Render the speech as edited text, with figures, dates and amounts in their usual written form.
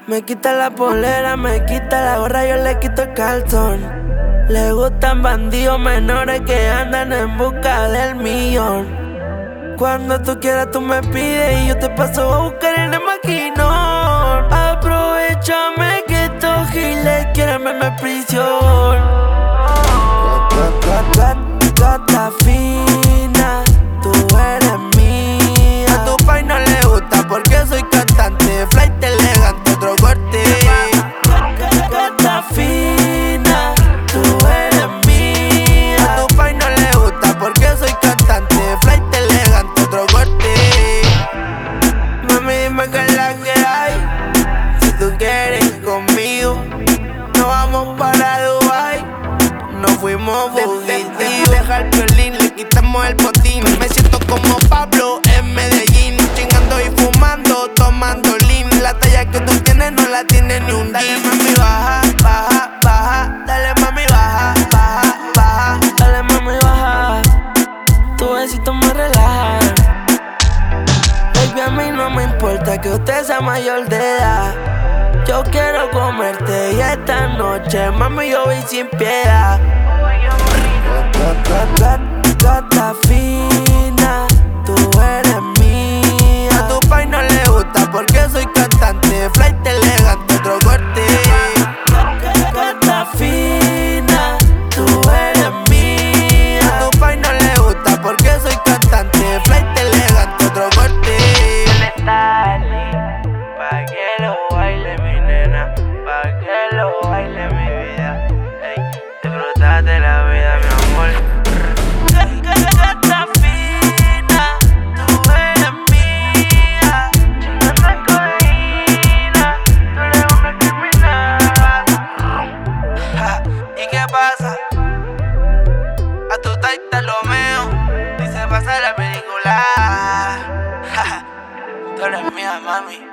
Me quita la polera, me quita la gorra, yo le quito el calzón. Le gustan bandidos menores que andan en busca del millón. Cuando tú quieras tú me pides y yo te paso a buscar en el maquinón. Aprovechame que estos giles quieren verme en prisión. Gata fina, tú eres mía. A tu pai no le gusta porque soy cantante, flight elegante, otro corte. Gata fina, tú eres mía. A tu pai no le gusta porque soy cantante, flight elegante, otro corte. Mami, dime qué es la que hay. Si tú quieres ir conmigo, nos vamos para Dubai. Nos fuimos fugitivos. Deja el violín, le quitamos el botín. Me siento como Pablo en Medellín, chingando y fumando, tomando lean. La talla que tú tienes no la tiene ni un. Dale mami, baja, baja, baja. Dale mami, baja, baja, baja. Dale mami, baja. Tu besito me relaja. Baby, a mí no me importa que usted sea mayor de edad. Yo quiero comerte y esta noche, mami, yo voy sin piedad. Gata fina, tú eres mía. A tu pai no le gusta porque soy cantante, flight elegante, otro corte. Gata fina, tú eres mía. A tu pai no le gusta porque soy cantante, flight elegante, otro corte. Pa' que lo baile mi nena, pa' que lo baile mi vida. Ey, disfrutate la vida, mi amor. Gata fina, tú eres mía. Chingando en codeína, tú eres una criminal. Ja, ¿y qué pasa? A tu taita lo meo y se pasa la película. Ja, tú eres mía, mami.